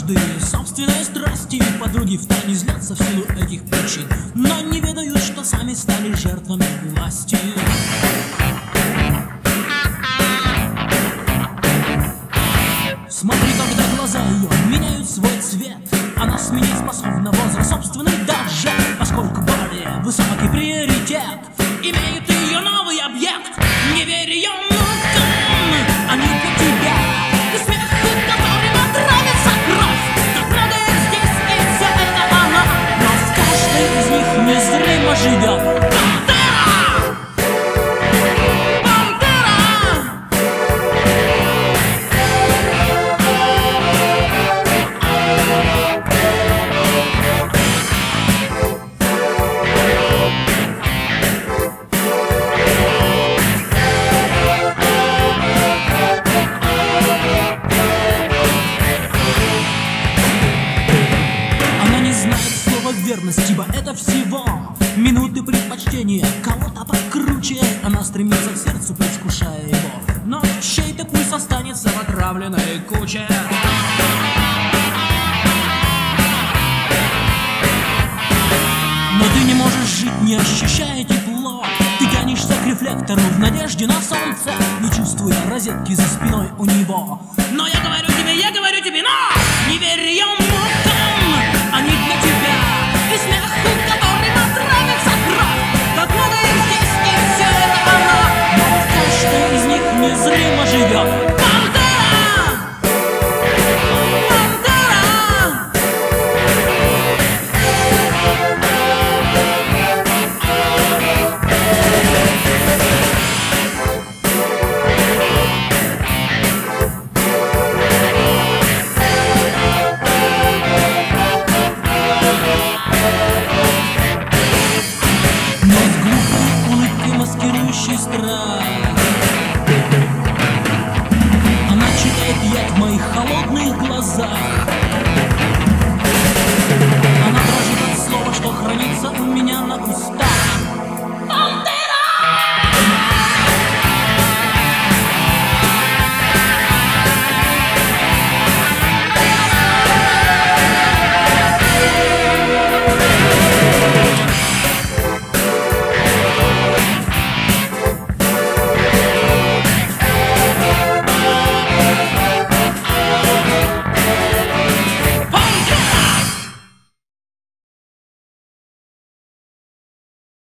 жажды, собственной страсти. Подруги втайне злятся в силу этих причин, но не ведают, что сами стали жертвами власти. Смотри, когда глаза ее меняют свой цвет, она сменить способна возраст собственный даже, поскольку более высокий приоритет имеет ее новый объект. Не верь ее мукам, они для тебя. И смех, которым отравится кровь, награда здесь, и все это она. Но в каждой из них незримо живет верность, ибо это всего минуты предпочтения кого-то покруче. Она стремится к сердцу, предвкушая его, но чей-то пульс останется в отравленной куче. Но ты не можешь жить, не ощущая тепло. Ты тянешься к рефлектору в надежде на солнце, не чувствуя розетки за спиной у него. Но я говорю тебе, но!